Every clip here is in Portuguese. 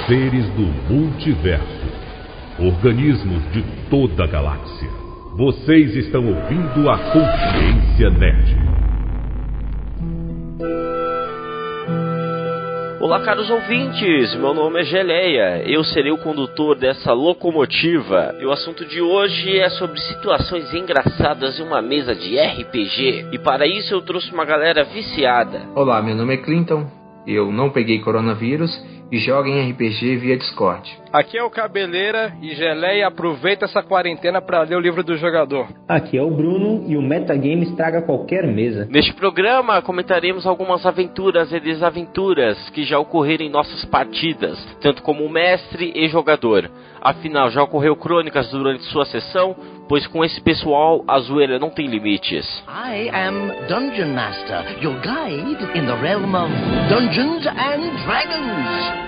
seres do multiverso, organismos de toda a galáxia. Vocês estão ouvindo a Consciência Nerd. Olá, caros ouvintes, meu nome é Geleia, eu serei o condutor dessa locomotiva e o assunto de hoje é sobre situações engraçadas em uma mesa de RPG, e para isso eu trouxe uma galera viciada. Olá, meu nome é Clinton, eu não peguei coronavírus e jogo em RPG via Discord. Aqui é o Cabeleira e Geleia aproveita essa quarentena para ler o livro do jogador. Aqui é o Bruno e o metagame estraga qualquer mesa. Neste programa comentaremos algumas aventuras e desaventuras que já ocorreram em nossas partidas, tanto como mestre e jogador. Afinal, já ocorreu crônicas durante sua sessão, pois com esse pessoal a zoeira não tem limites. I am Dungeon Master, your guide in the realm of Dungeons and Dragons.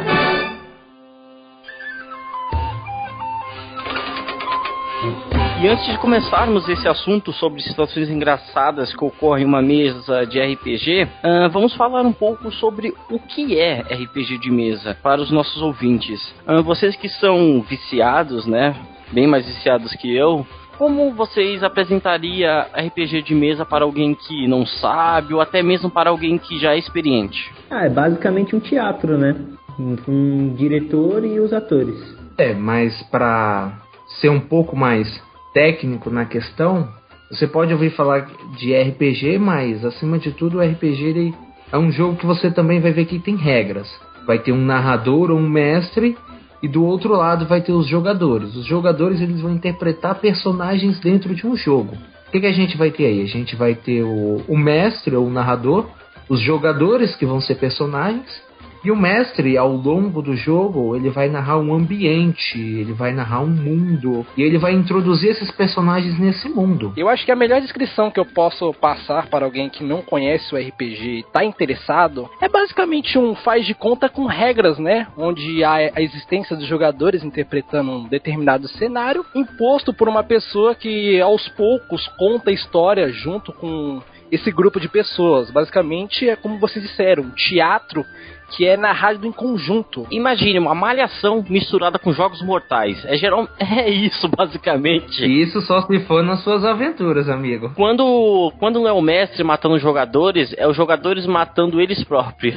E antes de começarmos esse assunto sobre situações engraçadas que ocorrem em uma mesa de RPG, vamos falar um pouco sobre o que é RPG de mesa para os nossos ouvintes. Vocês que são viciados, né, bem mais viciados que eu, como vocês apresentariam RPG de mesa para alguém que não sabe, ou até mesmo para alguém que já é experiente? É basicamente um teatro, né? Um diretor e os atores. Mas para ser um pouco mais técnico na questão, você pode ouvir falar de RPG, mas acima de tudo o RPG ele é um jogo que você também vai ver que tem regras. Vai ter um narrador ou um mestre, e do outro lado vai ter os jogadores. Os jogadores eles vão interpretar personagens dentro de um jogo. O que a gente vai ter aí? A gente vai ter o mestre ou o narrador, os jogadores que vão ser personagens, e o mestre, ao longo do jogo, ele vai narrar um ambiente, ele vai narrar um mundo, e ele vai introduzir esses personagens nesse mundo. Eu acho que a melhor descrição que eu posso passar para alguém que não conhece o RPG e está interessado é basicamente um faz de conta com regras, né? Onde há a existência dos jogadores interpretando um determinado cenário, imposto por uma pessoa que aos poucos conta a história junto com esse grupo de pessoas. Basicamente é como vocês disseram, um teatro que é narrado em conjunto. Imagine uma malhação misturada com jogos mortais. É isso, basicamente. Isso só se for nas suas aventuras, amigo. Quando não é o mestre matando os jogadores, é os jogadores matando eles próprios.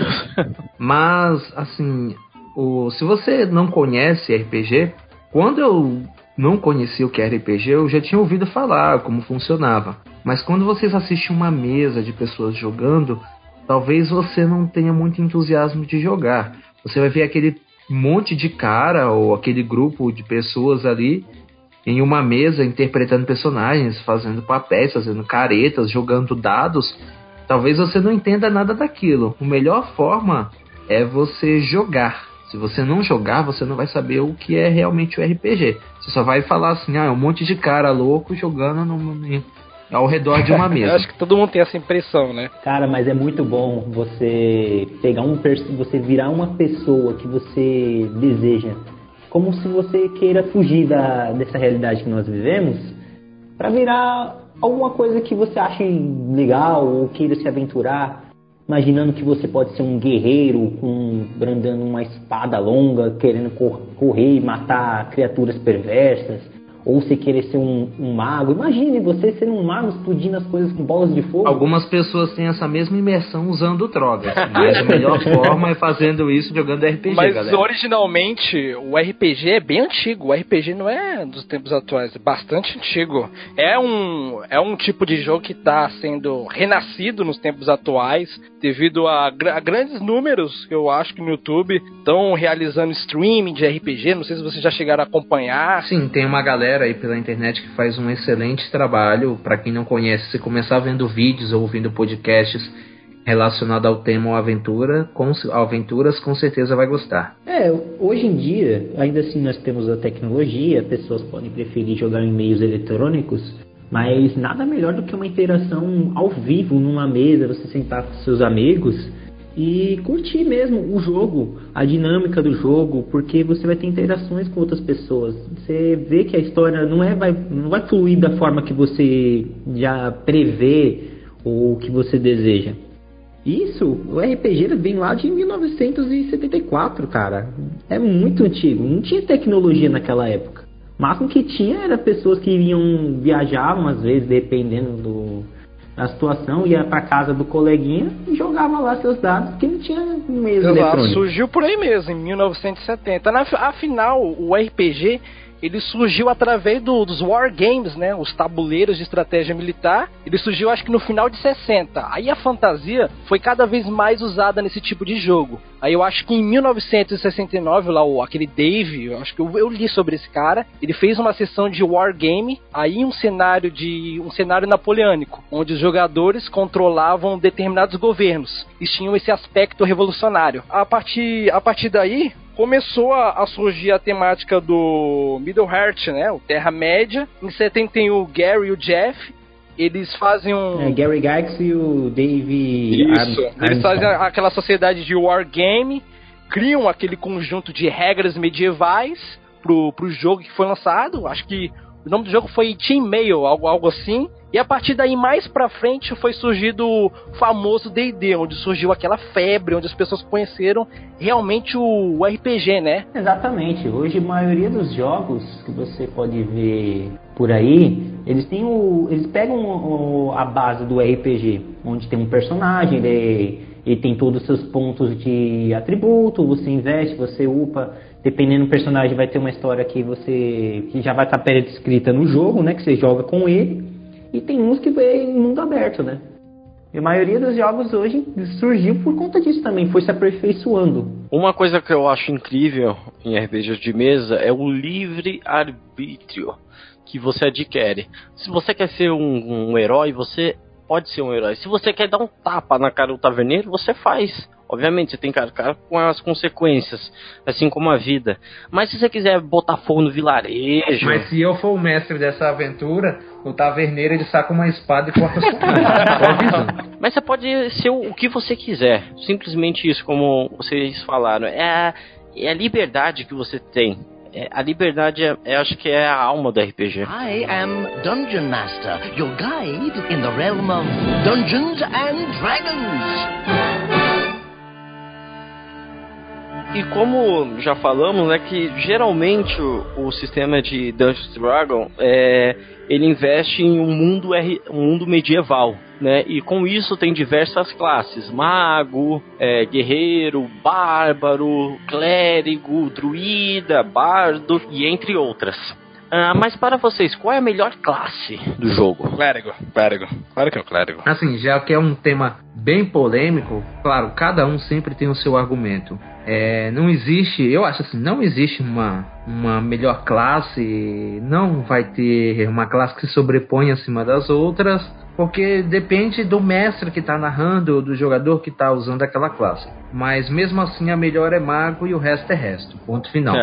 Mas, assim, se você não conhece RPG, quando eu não conhecia o que é RPG, eu já tinha ouvido falar como funcionava. Mas quando vocês assistem uma mesa de pessoas jogando, talvez você não tenha muito entusiasmo de jogar. Você vai ver aquele monte de cara ou aquele grupo de pessoas ali em uma mesa interpretando personagens, fazendo papéis, fazendo caretas, jogando dados. Talvez você não entenda nada daquilo. A melhor forma é você jogar. Se você não jogar, você não vai saber o que é realmente o RPG. Você só vai falar assim, é um monte de cara louco jogando ao redor de uma mesa. Eu acho que todo mundo tem essa impressão, né? Cara, mas é muito bom você pegar você virar uma pessoa que você deseja, como se você queira fugir dessa realidade que nós vivemos, para virar alguma coisa que você ache legal ou queira se aventurar, imaginando que você pode ser um guerreiro brandando uma espada longa, querendo correr e matar criaturas perversas. Ou você querer ser um mago. Imagine você ser um mago explodindo as coisas com bolas de fogo. Algumas pessoas têm essa mesma imersão usando drogas. Mas a melhor forma é fazendo isso jogando RPG, mas, galera. Originalmente, o RPG é bem antigo. O RPG não é dos tempos atuais. É bastante antigo. É um tipo de jogo que está sendo renascido nos tempos atuais. Devido a grandes números, eu acho que no YouTube estão realizando streaming de RPG. Não sei se vocês já chegaram a acompanhar. Sim, tem uma galera aí pela internet que faz um excelente trabalho. Para quem não conhece, se começar vendo vídeos ou ouvindo podcasts relacionados ao tema ou aventuras, com certeza vai gostar. Hoje em dia, ainda assim nós temos a tecnologia, pessoas podem preferir jogar em meios eletrônicos, mas nada melhor do que uma interação ao vivo numa mesa, você sentar com seus amigos e curtir mesmo o jogo, a dinâmica do jogo, porque você vai ter interações com outras pessoas. Você vê que a história não vai fluir da forma que você já prevê ou que você deseja. Isso, o RPG vem lá de 1974. 64, cara, é muito antigo. Não tinha tecnologia naquela época. O máximo que tinha era pessoas que viajavam, às vezes, dependendo da situação, ia pra casa do coleguinha e jogava lá seus dados, porque não tinha meios eletrônicos. Surgiu por aí mesmo, em 1970. Afinal, o RPG... ele surgiu através dos wargames, né? Os tabuleiros de estratégia militar. Ele surgiu, acho que no final de 60. Aí a fantasia foi cada vez mais usada nesse tipo de jogo. Aí eu acho que em 1969, lá aquele Dave, eu acho que eu li sobre esse cara. Ele fez uma sessão de wargame, aí um cenário napoleônico, onde os jogadores controlavam determinados governos e tinham esse aspecto revolucionário. A partir daí começou a surgir a temática do Middle-earth, né? O Terra-média. Em 70 tem o Gary e o Jeff. Eles fazem Gary Gygax e o Dave... Isso. Eles fazem aquela sociedade de wargame, criam aquele conjunto de regras medievais pro jogo que foi lançado. Acho que o nome do jogo foi Team Mail, algo assim. E a partir daí, mais pra frente, foi surgido o famoso D&D, onde surgiu aquela febre, onde as pessoas conheceram realmente o RPG, né? Exatamente. Hoje, a maioria dos jogos que você pode ver por aí, eles pegam a base do RPG, onde tem um personagem, ele tem todos os seus pontos de atributo, você investe, você upa. Dependendo do personagem, vai ter uma história que já vai estar pré-descrita no jogo, né? Que você joga com ele. E tem uns que vem em mundo aberto, né? E a maioria dos jogos hoje surgiu por conta disso também, foi se aperfeiçoando. Uma coisa que eu acho incrível em RPGs de mesa é o livre-arbítrio que você adquire. Se você quer ser um herói, você pode ser um herói. Se você quer dar um tapa na cara do taverneiro, você faz. Obviamente, você tem que arcar com as consequências, assim como a vida. Mas se você quiser botar fogo no vilarejo... Mas se eu for o mestre dessa aventura, o taverneiro ele saca uma espada e corta sua cabeça. Mas você pode ser o que você quiser. Simplesmente isso, como vocês falaram. É a liberdade que você tem. A liberdade, acho que é a alma do RPG. I am Dungeon Master, your guide in the realm of Dungeons and Dragons. E como já falamos, né, que geralmente o sistema de Dungeons & Dragons ele investe em um mundo medieval, né? E com isso tem diversas classes: mago, guerreiro, bárbaro, clérigo, druida, bardo e entre outras. Mas para vocês, qual é a melhor classe do jogo? Clérigo. Claro que é o clérigo. Assim, já que é um tema bem polêmico, claro, cada um sempre tem o seu argumento. Não existe, eu acho assim, não existe uma melhor classe, não vai ter uma classe que se sobrepõe acima das outras, porque depende do mestre que está narrando, do jogador que está usando aquela classe. Mas mesmo assim a melhor é mago e o resto é resto, ponto final.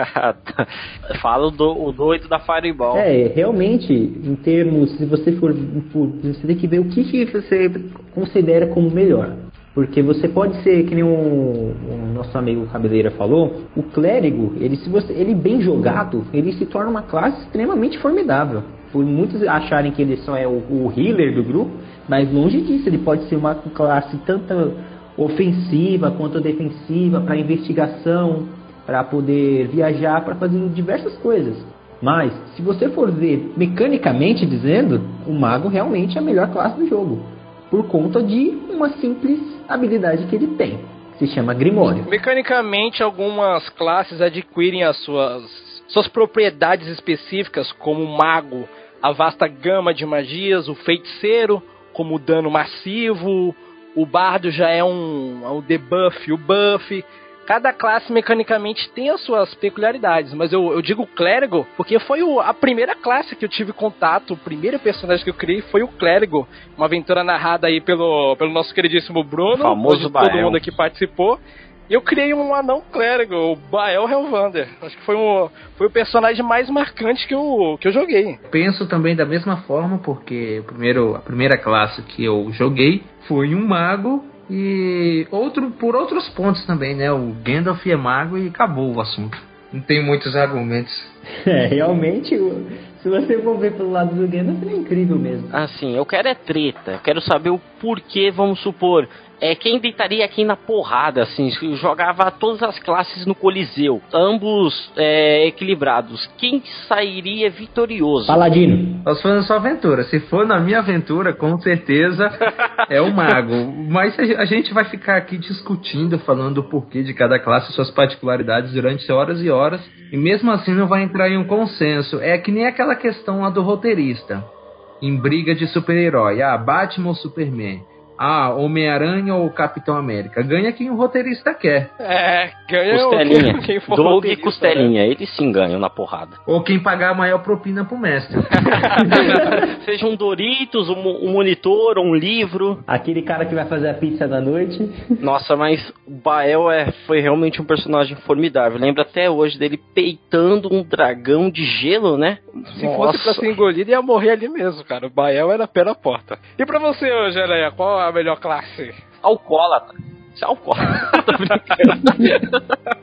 Fala o doido da Fireball. Realmente, em termos, se você for, você tem que ver o que você considera como melhor. Porque você pode ser, que nem o nosso amigo Cabeleira falou, o clérigo, ele bem jogado, ele se torna uma classe extremamente formidável. Por muitos acharem que ele só é o healer do grupo, mas longe disso, ele pode ser uma classe tanto ofensiva quanto defensiva, para investigação, para poder viajar, para fazer diversas coisas. Mas, se você for ver mecanicamente dizendo, o mago realmente é a melhor classe do jogo, por conta de uma simples habilidade que ele tem, que se chama Grimório. Mecanicamente, algumas classes adquirem as suas propriedades específicas, como o mago, a vasta gama de magias, o feiticeiro, como o dano massivo, o bardo já é um debuff, o buff. Cada classe mecanicamente tem as suas peculiaridades, mas eu digo clérigo porque foi a primeira classe que eu tive contato, o primeiro personagem que eu criei foi o clérigo, uma aventura narrada aí pelo nosso queridíssimo Bruno, famoso todo mundo aqui participou. E eu criei um anão clérigo, o Bael Hellvander. Acho que foi o personagem mais marcante que eu joguei. Penso também da mesma forma, porque a primeira classe que eu joguei foi um mago. E por outros pontos também, né? O Gandalf é mago e acabou o assunto. Não tem muitos argumentos. Realmente, se você for ver pelo lado do Gandalf, é incrível mesmo. Assim, eu quero treta. Eu quero saber o porquê, vamos supor. quem deitaria quem na porrada, assim, jogava todas as classes no Coliseu, ambos equilibrados. Quem sairia vitorioso? Paladino. Nós fazendo sua aventura. Se for na minha aventura, com certeza é o mago. Mas a gente vai ficar aqui discutindo, falando o porquê de cada classe, suas particularidades durante horas e horas. E mesmo assim não vai entrar em um consenso. É que nem aquela questão lá do roteirista. Em briga de super-herói. Batman ou Superman? Homem-Aranha ou Capitão América? Ganha quem o roteirista quer. Ganha Costelinha. quem for Doug e roteirista, Costelinha, eles sim ganham na porrada. Ou quem pagar a maior propina pro mestre. Seja um Doritos, um monitor, um livro. Aquele cara que vai fazer a pizza da noite. Nossa, mas o Bael foi realmente um personagem formidável. Lembro até hoje dele peitando um dragão de gelo, né? Se fosse pra ser engolido, ia morrer ali mesmo, cara. O Bael era pé na porta. E pra você, Geleia, qual a melhor classe? Alcoólatra. Isso é alcoólatra. Tô brincando.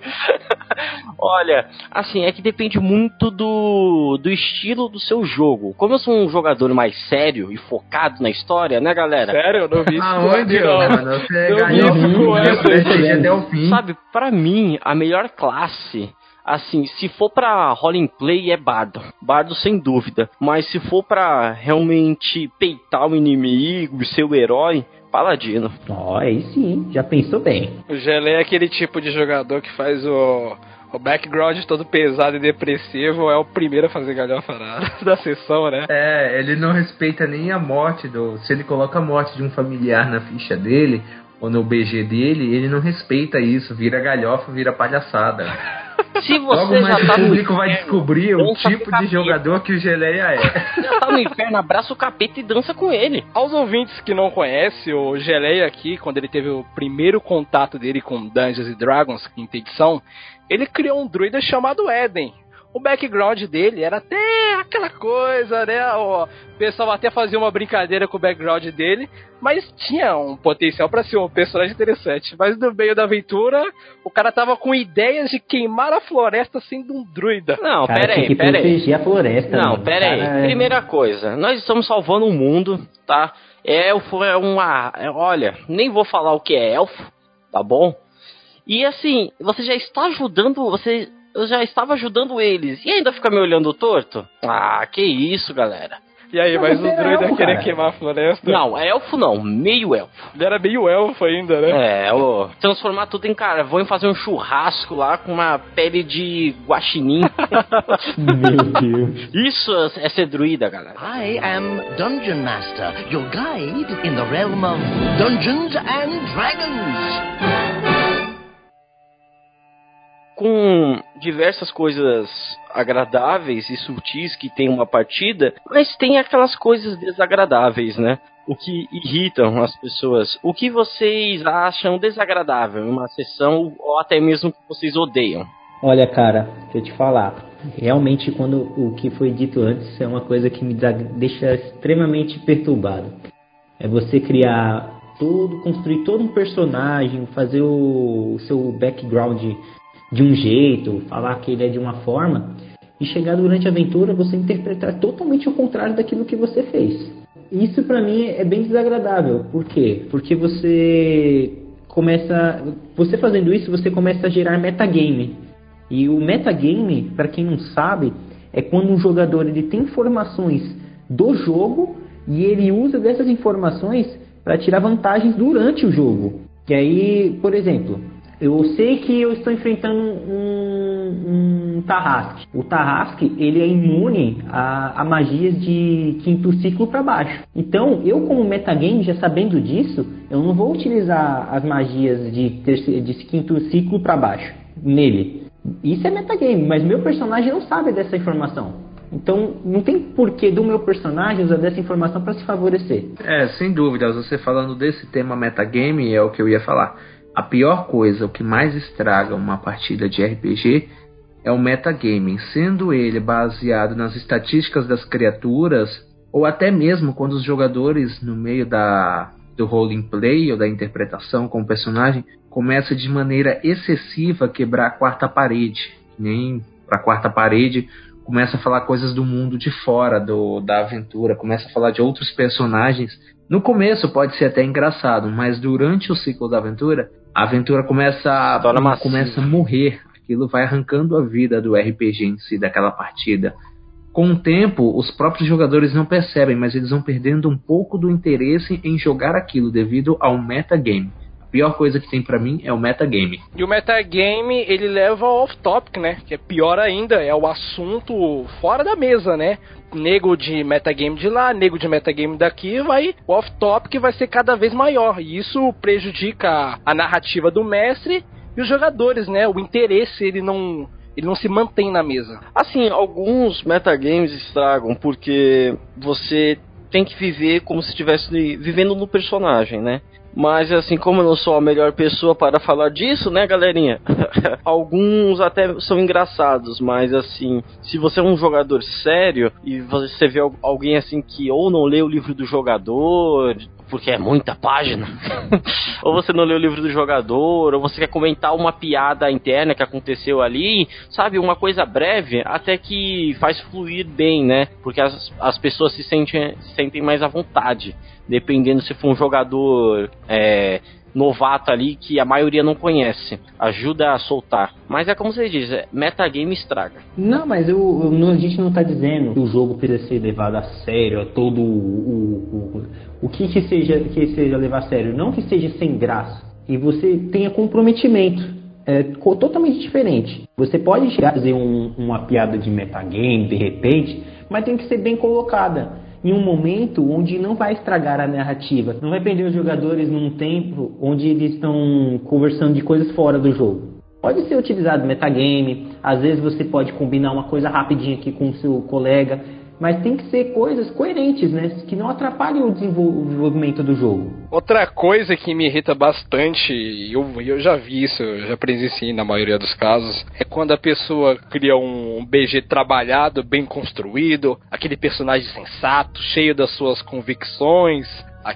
Olha, assim, é que depende muito do estilo do seu jogo. Como eu sou um jogador mais sério e focado na história, né, galera? Sério? Eu não vi isso. Aonde, mano? Você Não ganhou vi isso com essa. até o fim. Sabe, pra mim, a melhor classe... Assim, se for pra roleplay é bardo. Bardo sem dúvida. Mas se for pra realmente peitar o inimigo e ser o herói, paladino. Aí sim, já pensou bem. O Geleia é aquele tipo de jogador que faz o background todo pesado e depressivo, é o primeiro a fazer galhofa da sessão, né? Ele não respeita nem a morte se ele coloca a morte de um familiar na ficha dele ou no BG dele, ele não respeita isso, vira galhofa, vira palhaçada. Se você Logo mais já tá o público no vai inferno, descobrir o dança tipo com o de capeta. jogador que o Geleia é. Já tá no inferno, abraça o capeta e dança com ele. Aos ouvintes que não conhecem, o Geleia aqui, quando ele teve o primeiro contato dele com Dungeons & Dragons, quinta edição, ele criou um druida chamado Eden. O background dele era até aquela coisa, né? O pessoal até fazia uma brincadeira com o background dele, mas tinha um potencial pra ser um personagem interessante. Mas no meio da aventura, o cara tava com ideias de queimar a floresta sendo um druida. Não, Cara, pera aí. proteger a floresta. Não, mano. pera aí. Cara, Primeira coisa, nós estamos salvando o mundo, tá? Elfo é uma... Olha, nem vou falar o que é elfo, tá bom? E assim, você já está ajudando... Eu já estava ajudando eles. E ainda fica me olhando torto? Que isso, galera. E aí, mas o druida elfo, querer cara. queimar a floresta? Não, elfo não, meio elfo. Ele era meio elfo ainda, né? Transformar tudo em carvão e fazer um churrasco lá com uma pele de guaxinim. Meu Deus. Isso é ser druida, galera. I am Dungeon Master, your guide in the realm of Dungeons and Dragons. Com diversas coisas agradáveis e sutis que tem uma partida, mas tem aquelas coisas desagradáveis, né? O que irritam as pessoas. O que vocês acham desagradável em uma sessão ou até mesmo que vocês odeiam? Olha, cara, deixa eu te falar. Realmente, quando o que foi dito antes é uma coisa que me deixa extremamente perturbado. É você construir todo um personagem, fazer o seu background de um jeito, falar que ele é de uma forma, e chegar durante a aventura você interpretar totalmente o contrário daquilo que você fez. Isso pra mim é bem desagradável. Por quê? Porque você fazendo isso, você começa a gerar metagame. E o metagame, para quem não sabe, é quando um jogador ele tem informações do jogo e ele usa dessas informações para tirar vantagens durante o jogo. E aí, por exemplo, eu sei que eu estou enfrentando um Tarrasque. O Tarrasque, ele é imune a magias de quinto ciclo para baixo. Então, eu como metagame, já sabendo disso, eu não vou utilizar as magias de quinto ciclo para baixo nele. Isso é metagame, mas meu personagem não sabe dessa informação. Então, não tem porquê do meu personagem usar dessa informação para se favorecer. Sem dúvidas, você falando desse tema metagame é o que eu ia falar. A pior coisa, o que mais estraga uma partida de RPG é o metagaming, sendo ele baseado nas estatísticas das criaturas, ou até mesmo quando os jogadores, no meio do roleplay ou da interpretação com o personagem, começam de maneira excessiva a quebrar a quarta parede. Nem para a quarta parede, começa a falar coisas do mundo de fora da aventura, começa a falar de outros personagens No começo pode ser até engraçado, mas durante o ciclo da aventura, a aventura começa a morrer. Aquilo vai arrancando a vida do RPG em si, daquela partida. Com o tempo, os próprios jogadores não percebem, mas eles vão perdendo um pouco do interesse em jogar aquilo devido ao metagame. A pior coisa que tem pra mim é o metagame. E o metagame, ele leva ao off-topic, né? Que é pior ainda, é o assunto fora da mesa, né? Nego de metagame de lá, nego de metagame daqui, o off-topic vai ser cada vez maior. E isso prejudica a narrativa do mestre e os jogadores, né? O interesse, ele não se mantém na mesa. Assim, alguns metagames estragam, porque você tem que viver como se estivesse vivendo no personagem, né? Mas assim, como eu não sou a melhor pessoa para falar disso, né, galerinha? Alguns até são engraçados, mas assim, se você é um jogador sério e você vê alguém assim que ou não lê o livro do jogador, porque é muita página, ou você não lê o livro do jogador, ou você quer comentar uma piada interna que aconteceu ali, sabe, uma coisa breve, até que faz fluir bem, né? Porque as pessoas se sentem mais à vontade, dependendo se for um jogador novato ali que a maioria não conhece. Ajuda a soltar. Mas é como você diz, metagame estraga. Não, mas a gente não está dizendo que o jogo precisa ser levado a sério, todo o que seja levar a sério. Não que seja sem graça. E você tenha comprometimento. É totalmente diferente. Você pode chegar a fazer uma piada de metagame, de repente, mas tem que ser bem colocada. Em um momento onde não vai estragar a narrativa, não vai perder os jogadores num tempo onde eles estão conversando de coisas fora do jogo. Pode ser utilizado metagame, às vezes você pode combinar uma coisa rapidinha aqui com o seu colega, mas tem que ser coisas coerentes, né? Que não atrapalhem o desenvolvimento do jogo. Outra coisa que me irrita bastante, e eu já vi isso, eu já presenciei na maioria dos casos, é quando a pessoa cria um BG trabalhado, bem construído, aquele personagem sensato, cheio das suas convicções,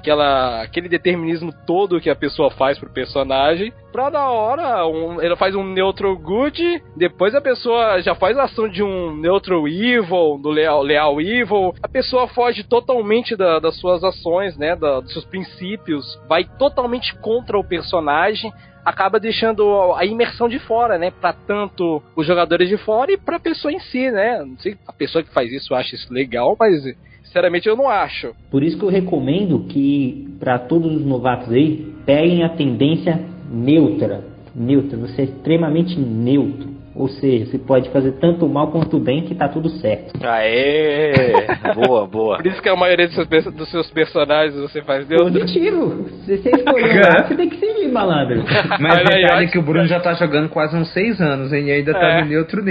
aquele determinismo todo que a pessoa faz pro personagem, pra na hora ela faz um neutral good, depois a pessoa já faz a ação de um neutral evil, do leal evil, a pessoa foge totalmente das suas ações, né, dos seus princípios, vai totalmente contra o personagem, acaba deixando a imersão de fora, né, pra tanto os jogadores de fora e pra pessoa em si, né, não sei, a pessoa que faz isso acha isso legal, mas sinceramente eu não acho. Por isso que eu recomendo que, para todos os novatos aí, peguem a tendência neutra. Você é extremamente neutro. Ou seja, você pode fazer tanto mal quanto bem que tá tudo certo. Aê! Boa. Por isso que a maioria dos seus personagens você faz neutro. Positivo. Se você escolher lá, você tem que seguir, malandro. Mas detalhe que o Bruno já tá jogando quase uns 6 anos, hein? E ainda tá no neutro.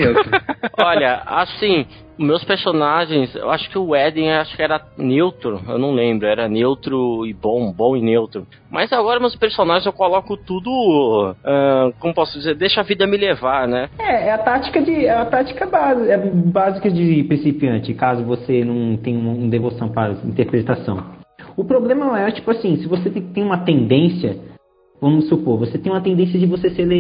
Olha, assim, meus personagens, eu acho que o Eden acho que era neutro, eu não lembro, era neutro e bom e neutro. Mas agora meus personagens eu coloco tudo, como posso dizer, deixa a vida me levar, né? É a tática básica de principiante, caso você não tenha uma devoção para interpretação. O problema é, tipo assim, se você tem uma tendência, vamos supor, você tem uma tendência de você ser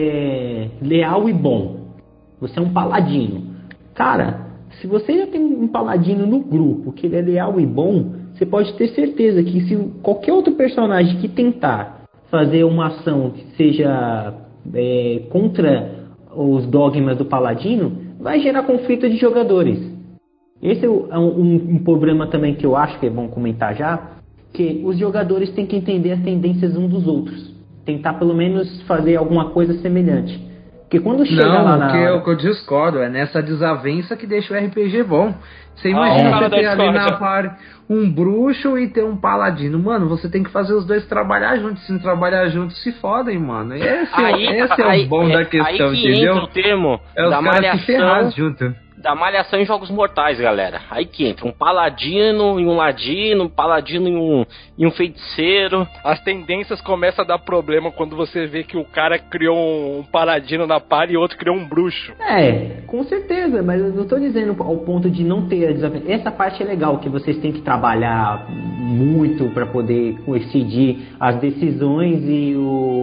leal e bom. Você é um paladino. Cara, se você já tem um paladino no grupo, que ele é leal e bom, você pode ter certeza que se qualquer outro personagem que tentar fazer uma ação que seja contra os dogmas do paladino, vai gerar conflito de jogadores. Esse é um problema também que eu acho que é bom comentar já, que os jogadores têm que entender as tendências uns dos outros. Tentar pelo menos fazer alguma coisa semelhante. Porque quando chega lá na hora... o que eu discordo é nessa desavença que deixa o RPG bom. Você imagina você ter ali na party um bruxo e ter um paladino. Mano, você tem que fazer os dois trabalhar juntos. Se não trabalhar juntos, se fodem, mano. Esse é o bom da questão, aí que entendeu? Entra o termo é os da caras se ferrar junto. Da malhação em Jogos Mortais, galera. Aí que entra um paladino e um ladino, um paladino e um feiticeiro. As tendências começam a dar problema quando você vê que o cara criou um paladino na party e outro criou um bruxo. Com certeza, mas eu não tô dizendo ao ponto de não ter a desavença. Essa parte é legal, que vocês têm que trabalhar muito para poder coincidir as decisões e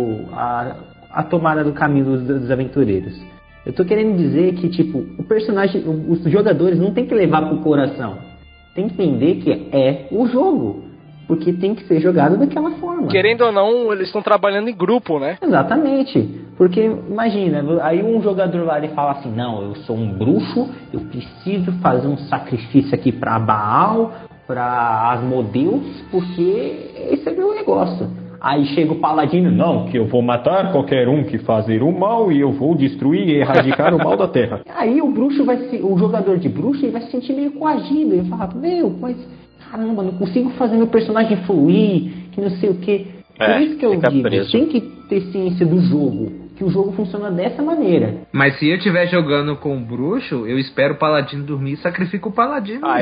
a tomada do caminho dos aventureiros. Eu tô querendo dizer que, tipo, o personagem, os jogadores não tem que levar pro coração. Tem que entender que é o jogo. porque tem que ser jogado daquela forma. Querendo ou não, eles estão trabalhando em grupo, né? Exatamente, porque imagina, aí um jogador vai e fala assim, não, eu sou um bruxo, eu preciso fazer um sacrifício aqui pra Baal, pra Asmodeus, porque esse é meu negócio. Aí chega o paladino, não, que eu vou matar qualquer um que fazer o mal e eu vou destruir e erradicar o mal da terra. Aí o bruxo o jogador de bruxo, ele vai se sentir meio coagido, ele fala, mas caramba, não consigo fazer meu personagem fluir, que não sei o que. Por isso que eu digo, preso. Tem que ter ciência do jogo, que o jogo funciona dessa maneira. Mas se eu estiver jogando com um bruxo, eu espero o paladino dormir e sacrifico o paladino mesmo.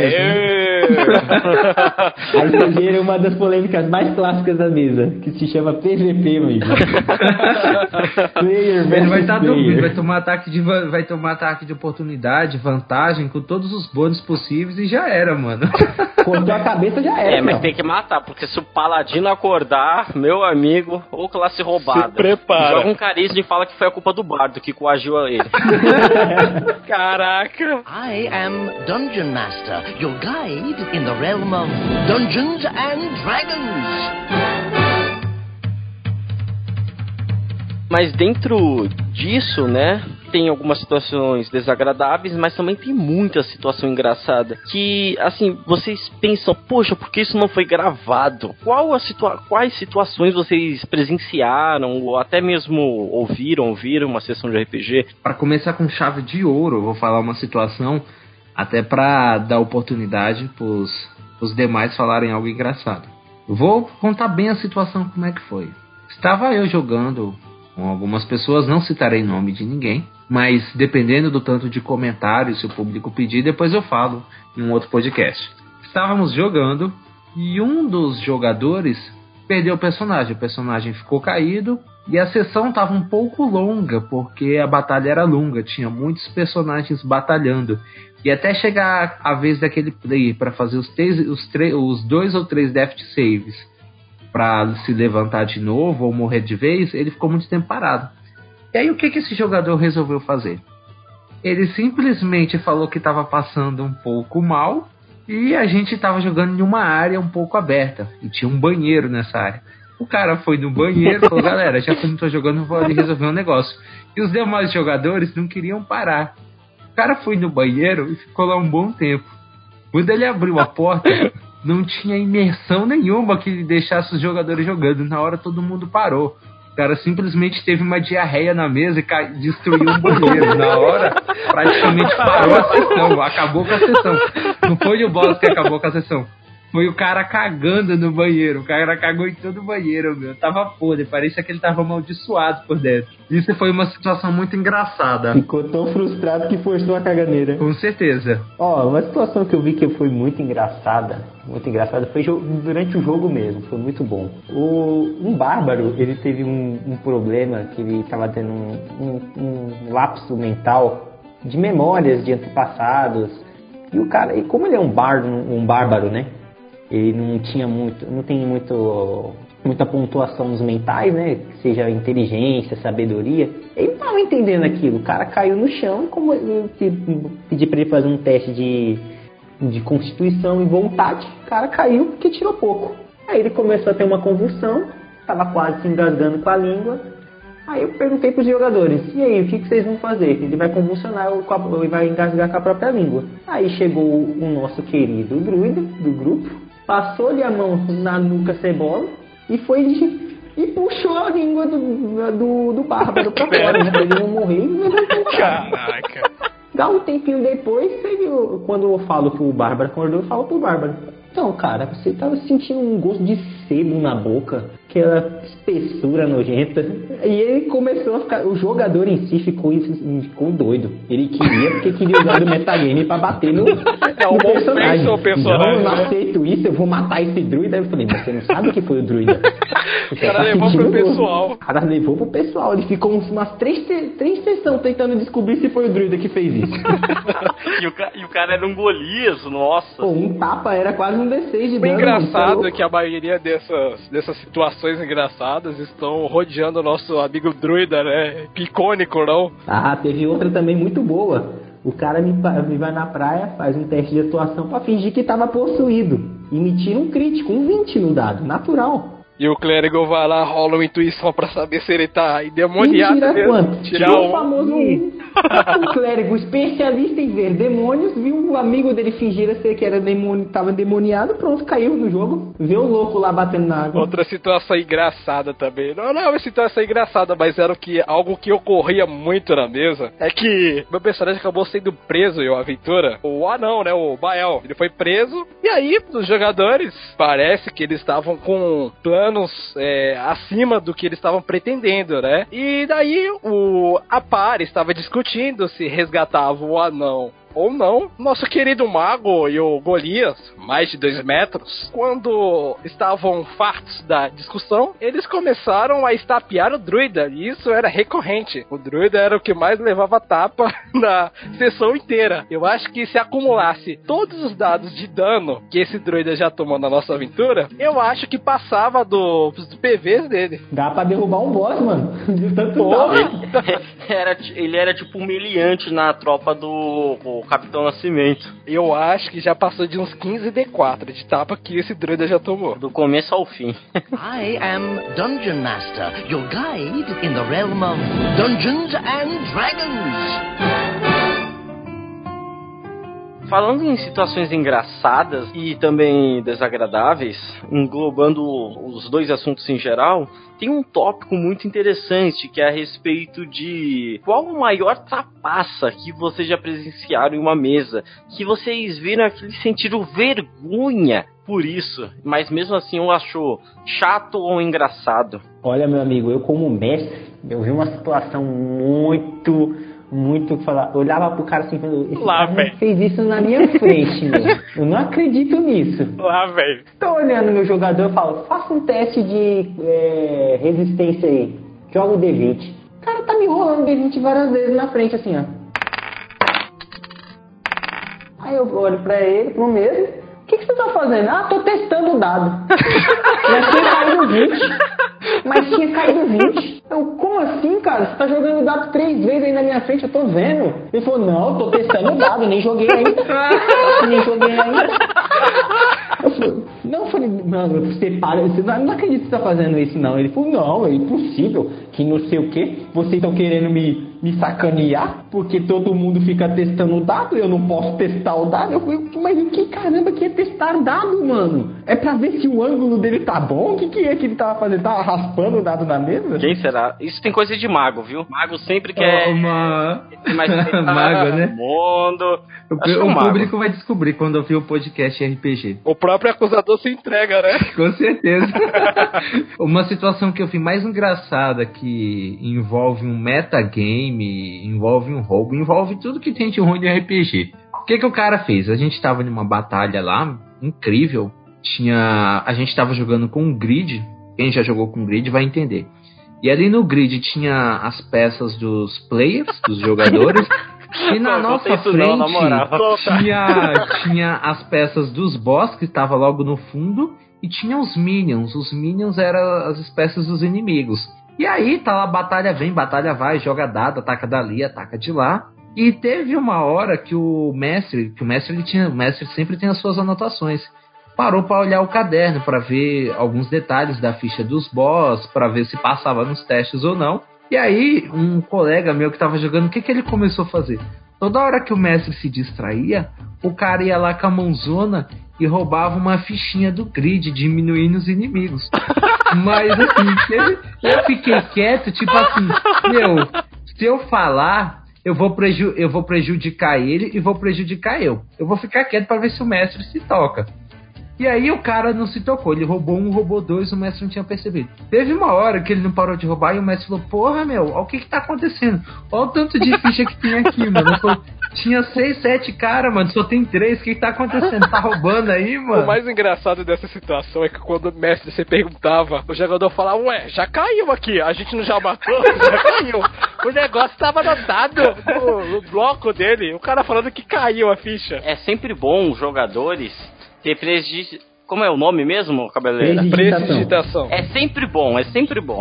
A RPG é uma das polêmicas mais clássicas da mesa, que se chama PVP, amigo. Ele vai estar dormindo, vai tomar ataque de oportunidade, vantagem, com todos os bônus possíveis e já era, mano. Cortou a cabeça, já era. Mas tem que matar, porque se o paladino acordar, meu amigo, ou classe roubada. Se prepara. Joga um carisma e fala que foi a culpa do bardo que coagiu a ele. Caraca. I am Dungeon Master, your guide in the realm of Dungeons and Dragons. Mas dentro disso, né, tem algumas situações desagradáveis, mas também tem muita situação engraçada. Que, assim, vocês pensam, poxa, por que isso não foi gravado? Quais situações vocês presenciaram, ou até mesmo ouviram uma sessão de RPG? Para começar com chave de ouro, eu vou falar uma situação, até para dar oportunidade pros demais falarem algo engraçado. Vou contar bem a situação, como é que foi. Estava eu jogando com algumas pessoas, não citarei nome de ninguém, mas dependendo do tanto de comentários, se o público pedir, depois eu falo em um outro podcast. Estávamos jogando e um dos jogadores perdeu o personagem ficou caído e a sessão estava um pouco longa, porque a batalha era longa, tinha muitos personagens batalhando, e até chegar a vez daquele player para fazer os 2 ou 3 death saves para se levantar de novo ou morrer de vez, ele ficou muito tempo parado. E aí o que esse jogador resolveu fazer? Ele simplesmente falou que estava passando um pouco mal e a gente estava jogando em uma área um pouco aberta e tinha um banheiro nessa área. O cara foi no banheiro e falou, galera, já que eu não tô jogando, vou ali resolver um negócio. E os demais jogadores não queriam parar. O cara foi no banheiro e ficou lá um bom tempo. Quando ele abriu a porta, não tinha imersão nenhuma que deixasse os jogadores jogando. Na hora todo mundo parou. O cara simplesmente teve uma diarreia na mesa e destruiu um banheiro. Na hora, praticamente parou a sessão. Acabou com a sessão. Não foi o boss que acabou com a sessão. Foi o cara cagando no banheiro. O cara cagou em todo o banheiro, meu. Tava podre. Parecia que ele tava amaldiçoado por dentro. Isso foi uma situação muito engraçada. Ficou tão frustrado que forçou a caganeira. Com certeza. Uma situação que eu vi que foi muito engraçada foi durante o jogo mesmo. Foi muito bom. Um bárbaro, ele teve um problema, que ele tava tendo um lapso mental de memórias de antepassados. E o cara, e como ele é um bárbaro, né? Ele não tem muita pontuação nos mentais, né? Que seja inteligência, sabedoria. Ele não estava entendendo aquilo. O cara caiu no chão e como eu pedi para ele fazer um teste de constituição e vontade, o cara caiu porque tirou pouco. Aí ele começou a ter uma convulsão, estava quase se engasgando com a língua. Aí eu perguntei para os jogadores, e aí, o que vocês vão fazer? Ele vai convulsionar e vai engasgar com a própria língua. Aí chegou o nosso querido druida do grupo, passou-lhe a mão na nuca cebola e puxou a língua do bárbaro pra fora, né? Pra ele não morrer e levantou. Caraca! Dá um tempinho depois, quando eu falo que o bárbaro acordou, eu falo pro bárbaro, então, cara, você tava sentindo um gosto de sebo na boca, aquela espessura nojenta. E ele começou a ficar... O jogador em si ficou doido. Ele queria usar o metagame pra bater no personagem. Não, não aceito isso, eu vou matar esse druida. Aí eu falei, mas você não sabe que foi o druida. O cara levou pro pessoal. O cara levou pro pessoal. Ele ficou umas 3 sessões tentando descobrir se foi o druida que fez isso. E o cara era um Golias, nossa. Pô, um tapa era quase um D6 de dano. O engraçado é que a maioria dessas situações engraçadas estão rodeando o nosso amigo druida, né? Icônico, não? Teve outra também muito boa. O cara me vai na praia, faz um teste de atuação pra fingir que tava possuído. e me tira um crítico, um 20 no dado, natural. E o clérigo vai lá, rola uma intuição pra saber se ele tá endemoniado. E tira mesmo. quanto? Tira o famoso o clérigo especialista em ver demônios, viu um amigo dele fingir ser que era demônio, tava endemoniado, pronto, caiu no jogo. Vê o louco lá batendo na água. Outra situação engraçada também. Não é uma situação engraçada, mas era algo que ocorria muito na mesa. É que meu personagem acabou sendo preso em uma aventura. O anão, né? O Bael. Ele foi preso. E aí, os jogadores, parece que eles estavam com planos acima do que eles estavam pretendendo, né? E daí a par estava discutindo se resgatava o anão ou não. Nosso querido mago e o Golias, mais de 2 metros, quando estavam fartos da discussão, eles começaram a estapear o druida, e isso era recorrente. O druida era o que mais levava tapa na sessão inteira. Eu acho que se acumulasse todos os dados de dano que esse druida já tomou na nossa aventura, eu acho que passava dos PVs dele. Dá pra derrubar um boss, mano. De tanto Ele era tipo humilhante na tropa do Capitão Nascimento. Eu acho que já passou de uns 15 D4 de tapa que esse druida já tomou. Do começo ao fim. I am Dungeon Master, your guide in the realm of Dungeons and Dragons. Falando em situações engraçadas e também desagradáveis, englobando os dois assuntos em geral, tem um tópico muito interessante que é a respeito de qual o maior trapaça que vocês já presenciaram em uma mesa, que vocês viram aquele sentiram vergonha por isso, mas mesmo assim eu acho chato ou engraçado. Olha, meu amigo, eu como mestre, eu vi uma situação muito falar, olhava pro cara assim, esse cara não fez isso na minha frente, meu. Eu não acredito nisso. Lá, velho. Tô olhando meu jogador e falo, faça um teste de resistência aí. Joga o D20. O cara tá me enrolando o D20 várias vezes na frente, assim, ó. Aí eu olho pra ele, pro mesmo. O que você tá fazendo? Ah, tô testando o dado. Já tinha caído 20. Mas tinha caído 20. Eu, como assim, cara? Você tá jogando o dado 3 vezes aí na minha frente, eu tô vendo. Ele falou, não, eu tô testando o dado, nem joguei ainda. Eu falei, mano, você para, você não acredito que você tá fazendo isso, não. Ele falou, não, é impossível, que não sei o que, vocês estão querendo me sacanear, porque todo mundo fica testando o dado, eu não posso testar o dado. Eu falei, mas o que caramba que é testar o dado, mano? É pra ver se o ângulo dele tá bom? O que é que ele tava fazendo? Tava raspando o dado na mesa? Quem será? Isso tem coisa de mago, viu? Mago sempre quer... Mago, né? Mundo. O público vai descobrir quando ouvir o podcast RPG. O próprio acusador se entrega, né? Com certeza. Uma situação que eu vi mais engraçada, que envolve um metagame, envolve um roubo, envolve tudo que tem de ruim de RPG. O que o cara fez? A gente tava numa batalha lá, incrível. A gente tava jogando com um grid. Quem já jogou com grid vai entender. E ali no grid tinha as peças dos players, dos jogadores. E na nossa frente tinha as peças dos boss, que estava logo no fundo. E tinha os minions. Os minions eram as espécies dos inimigos. E aí tá lá, batalha vem, batalha vai, joga dado, ataca dali, ataca de lá. E teve uma hora que o mestre sempre tem as suas anotações. Parou para olhar o caderno, para ver alguns detalhes da ficha dos boss, para ver se passava nos testes ou não. E aí, um colega meu que tava jogando, o que ele começou a fazer? Toda hora que o mestre se distraía, o cara ia lá com a mãozona e roubava uma fichinha do grid, diminuindo os inimigos. Mas assim, eu fiquei quieto, tipo assim, se eu falar, eu vou prejudicar ele e vou prejudicar eu. Eu vou ficar quieto para ver se o mestre se toca. E aí o cara não se tocou, ele roubou um, roubou dois, o mestre não tinha percebido. Teve uma hora que ele não parou de roubar e o mestre falou, porra, olha o que tá acontecendo? Olha o tanto de ficha que tem aqui, mano. Ele falou, tinha 6, 7 caras, mano, só tem 3, o que tá acontecendo? Tá roubando aí, mano? O mais engraçado dessa situação é que quando o mestre você perguntava, o jogador falava, ué, já caiu aqui, a gente não já matou? Já caiu. O negócio tava anotado no bloco dele, o cara falando que caiu a ficha. É sempre bom os jogadores ter Como é o nome mesmo, Cabeleira? Prestidigitação. É sempre bom, é sempre bom.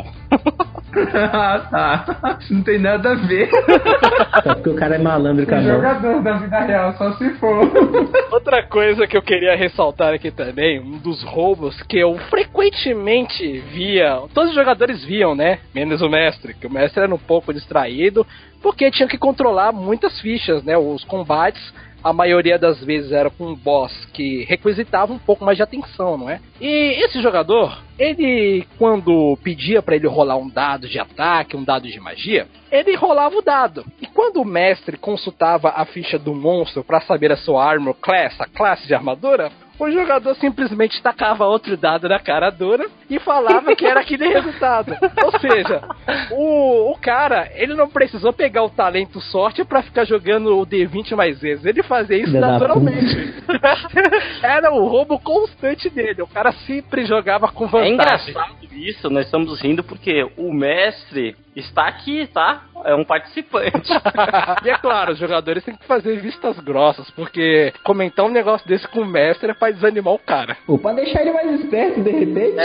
Tá. Isso não tem nada a ver. Só porque o cara é malandro com a mão. Jogador da vida real, só se for. Outra coisa que eu queria ressaltar aqui também, um dos roubos que eu frequentemente via, todos os jogadores viam, né? Menos o mestre, que o mestre era um pouco distraído, porque tinha que controlar muitas fichas, né? Os combates, a maioria das vezes era com um boss que requisitava um pouco mais de atenção, não é? E esse jogador, ele, quando pedia pra ele rolar um dado de ataque, um dado de magia, ele rolava o dado. E quando o mestre consultava a ficha do monstro pra saber a sua armor class, a classe de armadura, o jogador simplesmente tacava outro dado na cara dura e falava que era aquele resultado. Ou seja, o cara, ele não precisou pegar o talento sorte pra ficar jogando o D20 mais vezes. Ele fazia isso naturalmente. Era o roubo constante dele. O cara sempre jogava com vantagem. É engraçado isso, nós estamos rindo porque o mestre está aqui, tá? É um participante. E é claro, os jogadores têm que fazer vistas grossas, porque comentar um negócio desse com o mestre é pra desanimar o cara. Ou pra deixar ele mais esperto, de repente.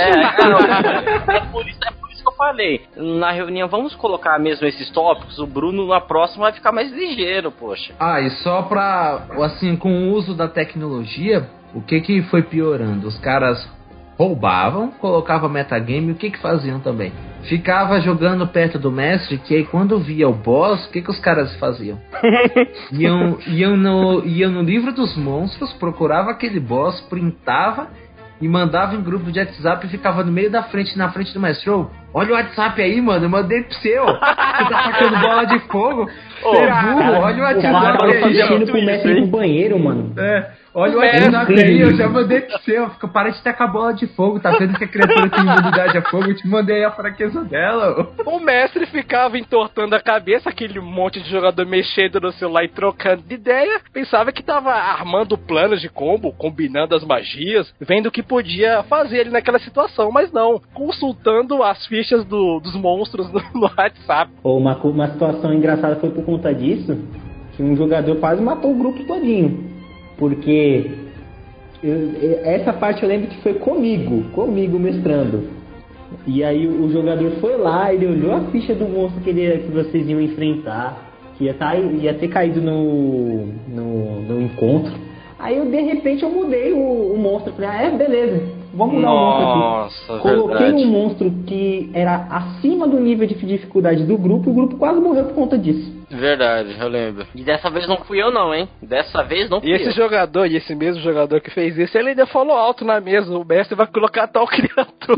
É por isso que eu falei. Na reunião, vamos colocar mesmo esses tópicos. O Bruno, na próxima, vai ficar mais ligeiro, poxa. E só pra, assim, com o uso da tecnologia, o que foi piorando? Os caras roubavam, colocavam metagame, o que faziam também? Ficava jogando perto do mestre, que aí quando via o boss, o que os caras faziam? iam no livro dos monstros, procurava aquele boss, printava e mandava em grupo de WhatsApp e ficava no meio da frente, na frente do mestre. Olha o WhatsApp aí, mano, eu mandei pro seu. Você tá sacando bola de fogo? Você é burro, olha o WhatsApp aí. Assistindo pro mestre ir pro banheiro, mano. Olha o WhatsApp aí, eu já mandei pro seu. Para de tacar a bola de fogo, tá vendo que a criatura tem imunidade a fogo? Eu te mandei a fraqueza dela. O mestre ficava entortando a cabeça, aquele monte de jogador mexendo no celular e trocando de ideia. Pensava que tava armando planos de combo, combinando as magias, vendo o que podia fazer ali naquela situação, mas não, consultando as fichas dos monstros no WhatsApp. Uma situação engraçada foi por conta disso, que um jogador quase matou o grupo todinho. Porque essa parte eu lembro que foi comigo mestrando. E aí o jogador foi lá, ele olhou a ficha do monstro que vocês iam enfrentar, que ia ter caído no encontro. Aí de repente eu mudei o monstro. Falei, beleza, vamos mudar o monstro aqui. Coloquei um monstro que era acima do nível de dificuldade do grupo, e o grupo quase morreu por conta disso. Verdade, eu lembro. E dessa vez não fui eu não, hein? Dessa vez não fui eu. E esse mesmo jogador que fez isso, ele ainda falou alto na mesa, o mestre vai colocar tal criatura.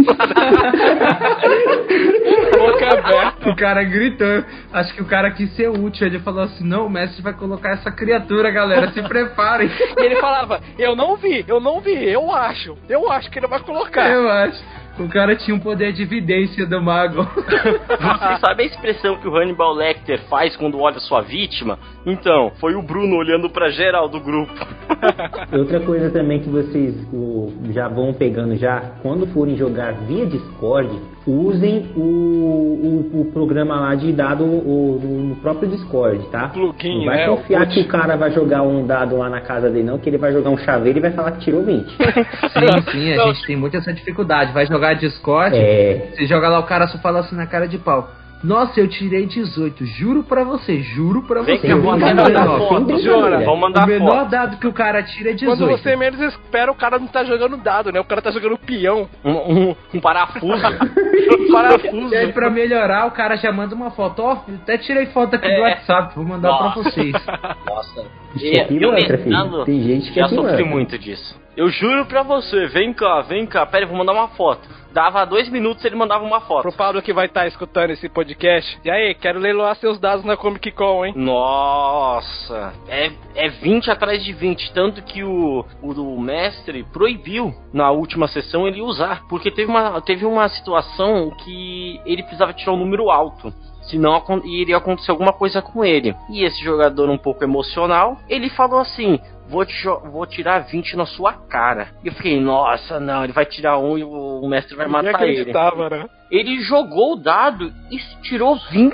Boca aberta. O cara gritou, acho que o cara quis ser útil, ele falou assim, não, o mestre vai colocar essa criatura, galera, se preparem. E ele falava, eu não vi, eu acho que ele vai colocar. Eu acho. O cara tinha um poder de evidência do mago. Você sabe a expressão que o Hannibal Lecter faz quando olha sua vítima? Então, foi o Bruno olhando pra geral do grupo. Outra coisa também que vocês já vão pegando quando forem jogar via Discord, usem o programa lá de dado no próprio Discord, tá? Plugin, não vai confiar que o cara vai jogar um dado lá na casa dele, não, que ele vai jogar um chaveiro e vai falar que tirou 20. Sim, a gente tem muita essa dificuldade. Vai jogar Discord, você joga lá, o cara só fala assim na cara de pau. Nossa, eu tirei 18, juro pra você. Vem que eu vou mandar foto. Vamos mandar foto. O menor dado que o cara tira é 18. Quando você menos espera, o cara não tá jogando dado, né? O cara tá jogando peão. Um parafuso. E aí, pra melhorar, o cara já manda uma foto. Eu até tirei foto aqui do WhatsApp, vou mandar pra vocês. Nossa. Tem gente que já sofri muito disso. Eu juro pra você, vem cá, pera, eu vou mandar uma foto. Dava 2 minutos, ele mandava uma foto. Pro Paulo que vai estar escutando esse podcast. E aí, quero leiloar seus dados na Comic Con, hein? Nossa, é 20 atrás de 20. Tanto que o mestre proibiu na última sessão ele usar. Porque teve uma situação que ele precisava tirar um número alto. Senão iria acontecer alguma coisa com ele. E esse jogador um pouco emocional, ele falou assim: vou tirar 20 na sua cara. E eu fiquei, nossa, não, ele vai tirar 1 e o mestre vai matar ele. Né? Ele jogou o dado e tirou 20.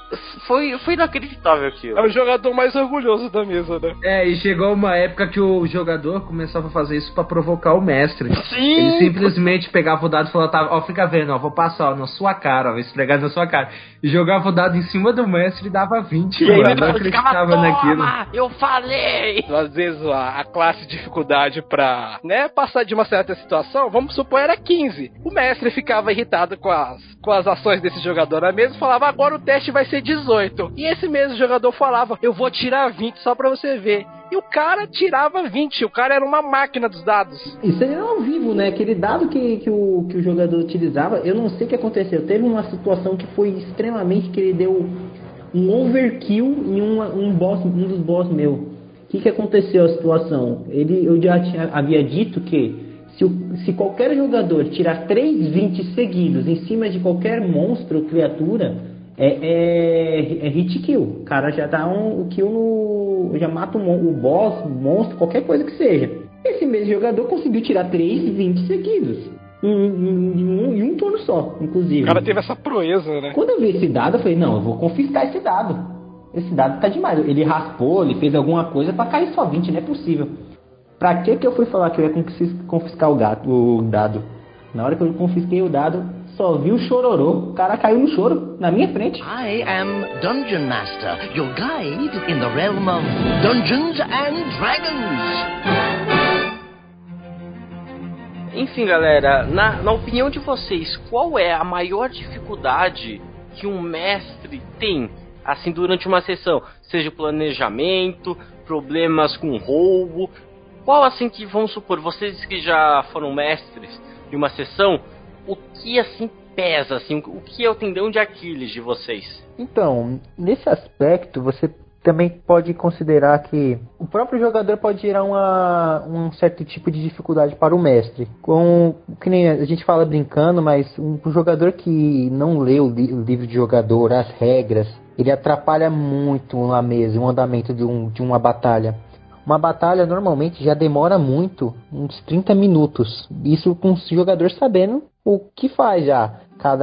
Foi inacreditável aquilo. É o jogador mais orgulhoso da mesa, né? E chegou uma época que o jogador começava a fazer isso pra provocar o mestre. Sim! Ele simplesmente pegava o dado e falava, ó, fica vendo, ó, vou passar, ó, na sua cara, vai esfregar na sua cara. E jogava o dado em cima do mestre e dava 20, E aí mano. o Não mestre ficava, acreditava naquilo. toma, eu falei! Às vezes a classe de dificuldade pra, né, passar de uma certa situação, vamos supor, era 15. O mestre ficava irritado com as ações desse jogador na mesa e falava, agora o teste vai ser 18. E esse mesmo jogador falava, eu vou tirar 20 só pra você ver. E o cara tirava 20, o cara era uma máquina dos dados. Isso aí é ao vivo, né? Aquele dado que o jogador utilizava, eu não sei o que aconteceu. Teve uma situação que foi extremamente que ele deu um overkill em um dos boss meu. O que aconteceu a situação? Eu já havia dito que se qualquer jogador tirar 3 20 seguidos em cima de qualquer monstro ou criatura, é hit kill. O cara já dá o kill já mata o boss, o monstro, qualquer coisa que seja. Esse mesmo jogador conseguiu tirar 3 20 seguidos. Em um turno só, inclusive. O cara teve essa proeza, né? Quando eu vi esse dado, eu falei, não, eu vou confiscar esse dado. Esse dado tá demais. Ele raspou, ele fez alguma coisa pra cair só 20, não é possível. Pra que eu fui falar que eu ia confiscar o dado? Na hora que eu confisquei o dado, só vi o chororô. O cara caiu no choro, na minha frente. I am Dungeon Master, your guide in the realm of Dungeons and Dragons. Enfim, galera, na opinião de vocês, qual é a maior dificuldade que um mestre tem, assim, durante uma sessão? Seja planejamento, problemas com roubo. Qual, assim, que, vamos supor, vocês que já foram mestres de uma sessão, o que, assim, pesa, assim, o que é o tendão de Aquiles de vocês? Então, nesse aspecto, você também pode considerar que o próprio jogador pode gerar um certo tipo de dificuldade para o mestre. Que nem a gente fala brincando, mas um jogador que não lê o livro de jogador, as regras, ele atrapalha muito a mesa, o andamento de uma batalha. Uma batalha normalmente já demora muito, uns 30 minutos. Isso com o jogador sabendo o que faz já.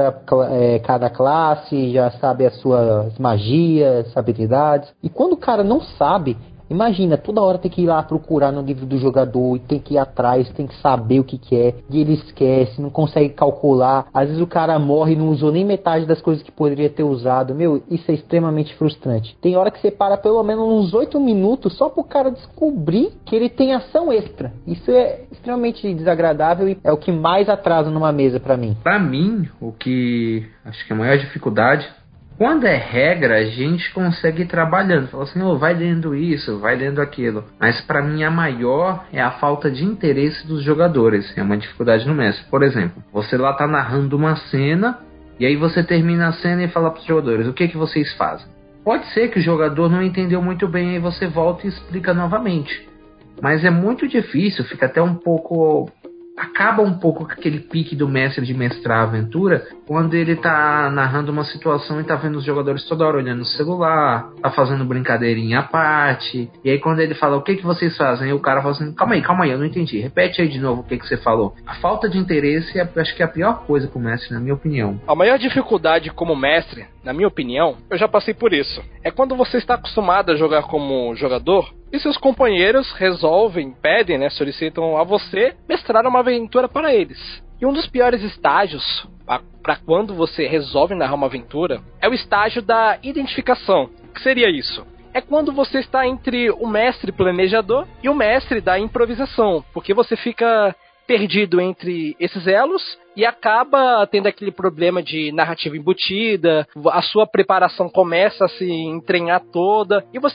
Cada classe já sabe as suas magias, habilidades. E quando o cara não sabe, imagina, toda hora tem que ir lá procurar no livro do jogador, e tem que ir atrás, tem que saber o que é, e ele esquece, não consegue calcular. Às vezes o cara morre e não usou nem metade das coisas que poderia ter usado. Meu, isso é extremamente frustrante. Tem hora que você para pelo menos uns 8 minutos só pro cara descobrir que ele tem ação extra. Isso é extremamente desagradável e é o que mais atrasa numa mesa pra mim. Pra mim, o que acho que é a maior dificuldade, quando é regra, a gente consegue ir trabalhando. Fala assim, vai lendo isso, vai lendo aquilo. Mas pra mim a maior é a falta de interesse dos jogadores. É uma dificuldade no mestre. Por exemplo, você lá tá narrando uma cena, e aí você termina a cena e fala pros jogadores, o que vocês fazem? Pode ser que o jogador não entendeu muito bem, aí você volta e explica novamente. Mas é muito difícil, fica até um pouco... Acaba um pouco com aquele pique do mestre de mestrar a aventura, quando ele tá narrando uma situação e tá vendo os jogadores toda hora olhando no celular, tá fazendo brincadeirinha à parte, e aí quando ele fala, o que vocês fazem? Aí o cara fala assim, calma aí, eu não entendi, repete aí de novo o que você falou. A falta de interesse acho que é a pior coisa pro mestre, na minha opinião. A maior dificuldade como mestre, na minha opinião, eu já passei por isso, é quando você está acostumado a jogar como jogador, e seus companheiros pedem, né, solicitam a você mestrar uma aventura para eles. E um dos piores estágios para quando você resolve narrar uma aventura é o estágio da identificação. O que seria isso? É quando você está entre o mestre planejador e o mestre da improvisação, porque você fica perdido entre esses elos e acaba tendo aquele problema de narrativa embutida, a sua preparação começa a se entranhar toda e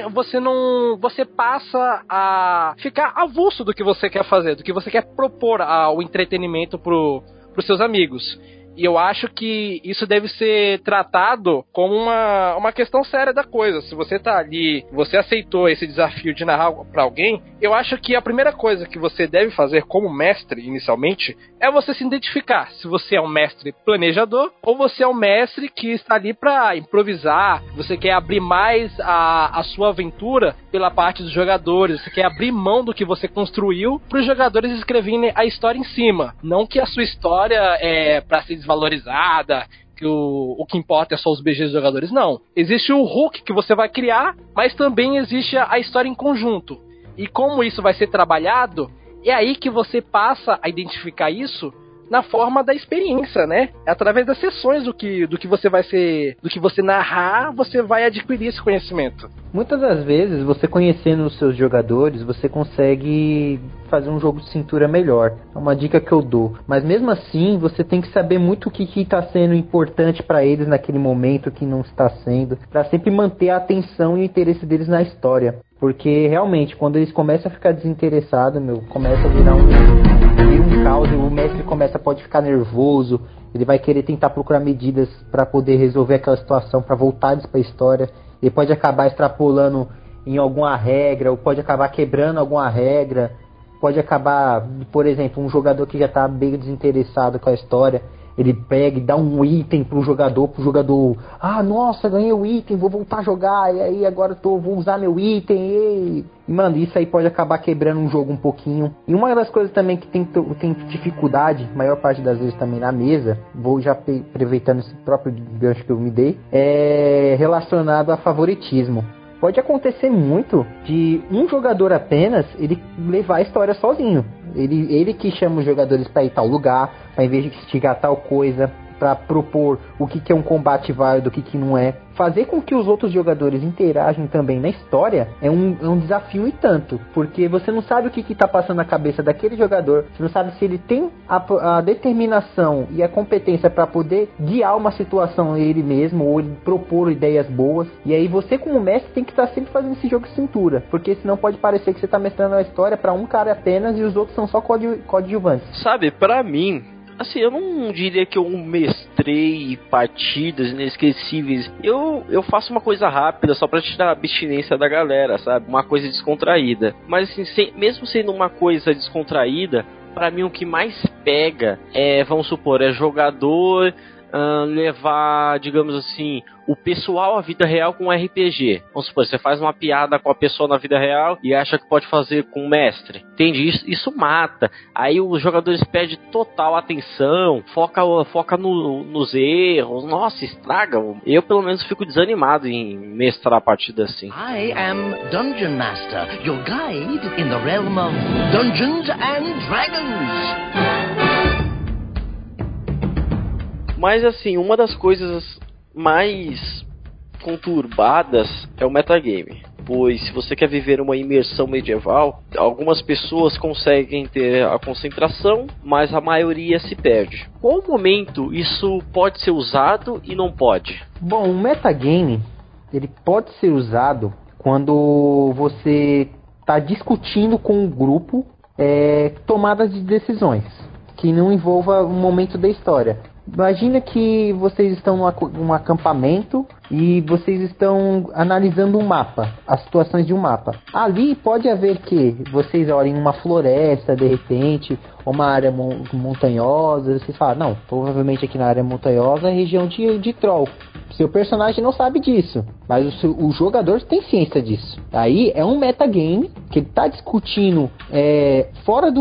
você passa a ficar avulso do que você quer fazer, do que você quer propor ao entretenimento pros seus amigos. E eu acho que isso deve ser tratado como uma questão séria da coisa. Se você tá ali, você aceitou esse desafio de narrar pra alguém, eu acho que a primeira coisa que você deve fazer como mestre, inicialmente, é você se identificar. Se você é um mestre planejador, ou você é um mestre que está ali pra improvisar, você quer abrir mais a sua aventura pela parte dos jogadores, você quer abrir mão do que você construiu para os jogadores escreverem a história em cima. Não que a sua história é pra ser desvalorizada, que o que importa é só os BGs dos jogadores. Não. Existe o hook que você vai criar, mas também existe a história em conjunto. E como isso vai ser trabalhado, é aí que você passa a identificar isso na forma da experiência, né? É através das sessões do que você vai ser, do que você narrar, você vai adquirir esse conhecimento. Muitas das vezes, você conhecendo os seus jogadores, você consegue fazer um jogo de cintura melhor. É uma dica que eu dou. Mas mesmo assim, você tem que saber muito o que está sendo importante para eles naquele momento, o que não está sendo, para sempre manter a atenção e o interesse deles na história. Porque realmente, quando eles começam a ficar desinteressados, começa a virar um caos, o mestre pode ficar nervoso, ele vai querer tentar procurar medidas para poder resolver aquela situação, para voltar eles para a história. Ele pode acabar extrapolando em alguma regra, ou pode acabar quebrando alguma regra, pode acabar, por exemplo, um jogador que já está bem desinteressado com a história, ele pega e dá um item pro jogador, nossa, ganhei o item, vou voltar a jogar, e aí agora vou usar meu item, e mano, isso aí pode acabar quebrando um jogo um pouquinho. E uma das coisas também que tem dificuldade, maior parte das vezes também na mesa, vou já aproveitando esse próprio gancho que eu me dei, é relacionado a favoritismo. Pode acontecer muito de um jogador apenas ele levar a história sozinho. Ele que chama os jogadores para ir tal lugar, para em vez de instigar tal coisa, para propor o que é um combate válido, o que não é. Fazer com que os outros jogadores interagem também na história é um desafio e tanto, porque você não sabe o que está passando na cabeça daquele jogador, você não sabe se ele tem a determinação e a competência para poder guiar uma situação ele mesmo, ou ele propor ideias boas, e aí você como mestre tem que estar sempre fazendo esse jogo de cintura, porque senão pode parecer que você está mestrando a história para um cara apenas e os outros são só coadjuvantes. Sabe, pra mim, assim, eu não diria que eu mestrei partidas inesquecíveis. Eu faço uma coisa rápida só pra tirar a abstinência da galera, sabe? Uma coisa descontraída. Mas assim, mesmo sendo uma coisa descontraída, pra mim o que mais pega é, vamos supor, é jogador levar, digamos assim, o pessoal à vida real com RPG. Vamos supor, você faz uma piada com a pessoa na vida real e acha que pode fazer com o mestre. Entende? Isso mata. Aí os jogadores perdem total atenção, foca nos erros. Nossa, estraga. Eu pelo menos fico desanimado em mestrar a partida assim. I am Dungeon Master, your guide in the realm of Dungeons and Dragons. Mas assim, uma das coisas mais conturbadas é o metagame. Pois se você quer viver uma imersão medieval, algumas pessoas conseguem ter a concentração, mas a maioria se perde. Qual momento isso pode ser usado e não pode? Bom, o metagame ele pode ser usado quando você está discutindo com um grupo tomadas de decisões que não envolva um momento da história. Imagina que vocês estão num acampamento e vocês estão analisando um mapa, as situações de um mapa. Ali pode haver que vocês olhem uma floresta, de repente, ou uma área montanhosa, vocês falam, não, provavelmente aqui na área montanhosa é região de troll. Seu personagem não sabe disso, mas o jogador tem ciência disso. Aí é um metagame que ele está discutindo fora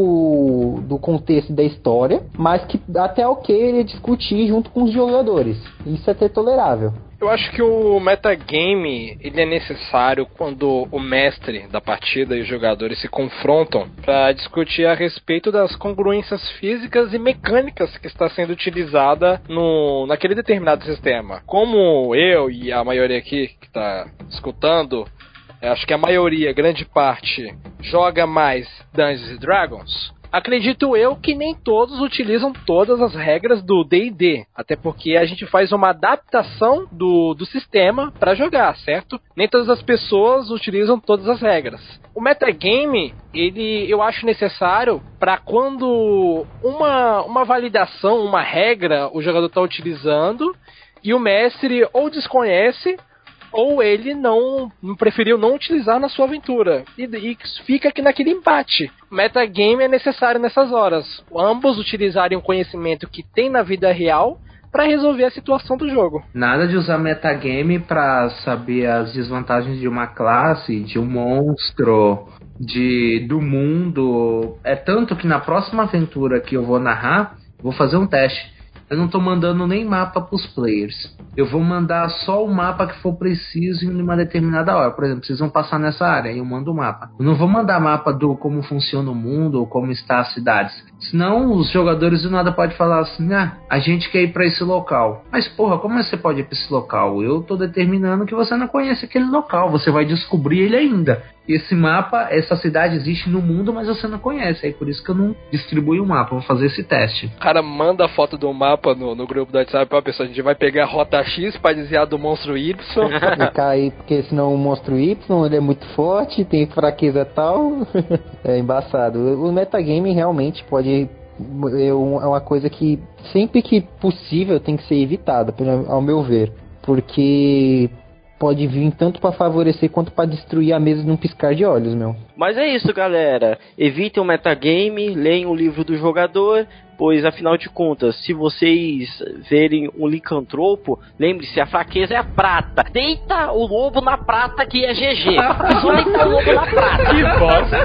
do contexto da história, mas que até é ok ele discutir junto com os jogadores. Isso é até tolerável. Eu acho que o metagame ele é necessário quando o mestre da partida e os jogadores se confrontam para discutir a respeito das congruências físicas e mecânicas que está sendo utilizada naquele determinado sistema. Como eu e a maioria aqui que está escutando, acho que a maioria, grande parte, joga mais Dungeons & Dragons, acredito eu que nem todos utilizam todas as regras do D&D, até porque a gente faz uma adaptação do sistema para jogar, certo? Nem todas as pessoas utilizam todas as regras. O metagame, eu acho necessário para quando uma validação, uma regra, o jogador está utilizando e o mestre ou desconhece ou ele preferiu não utilizar na sua aventura. E fica aqui naquele empate. Metagame é necessário nessas horas. Ambos utilizarem o conhecimento que tem na vida real para resolver a situação do jogo. Nada de usar metagame para saber as desvantagens de uma classe, de um monstro, do mundo. É tanto que na próxima aventura que eu vou narrar, vou fazer um teste. eu não tô mandando nem mapa pros players. Eu vou mandar só o mapa que for preciso em uma determinada hora. Por exemplo, vocês vão passar nessa área, aí eu mando o mapa. Eu não vou mandar mapa do como funciona o mundo ou como está as cidades. Senão os jogadores do nada podem falar assim, a gente quer ir pra esse local. Mas porra, como você pode ir pra esse local? Eu tô determinando que você não conhece aquele local, você vai descobrir ele ainda. E esse mapa, essa cidade existe no mundo, mas você não conhece. Aí por isso que eu não distribuo o mapa, vou fazer esse teste. O cara manda a foto do mapa no grupo do WhatsApp pra pessoa, a gente vai pegar a rota X pra desviar do monstro Y. E cair, porque senão o monstro Y ele é muito forte, tem fraqueza tal. É embaçado. O metagame realmente pode... É uma coisa que sempre que possível tem que ser evitada, ao meu ver. Porque... pode vir tanto para favorecer quanto para destruir a mesa num piscar de olhos, meu. Mas é isso, galera. Evitem o metagame, leiam o livro do jogador, pois, afinal de contas, se vocês verem um licantropo, lembre-se, a fraqueza é a prata. Deita o lobo na prata que é GG. Só deita o lobo na prata. Que bosta.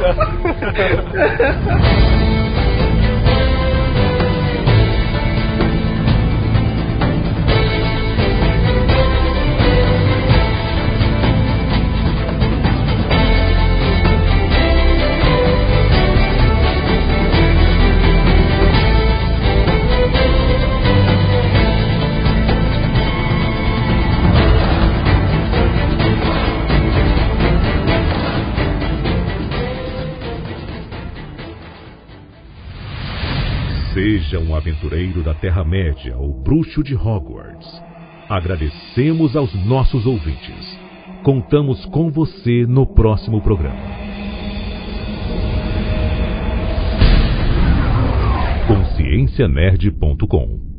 Seja um aventureiro da Terra-média ou bruxo de Hogwarts. Agradecemos aos nossos ouvintes. Contamos com você no próximo programa. Consciencianerd.com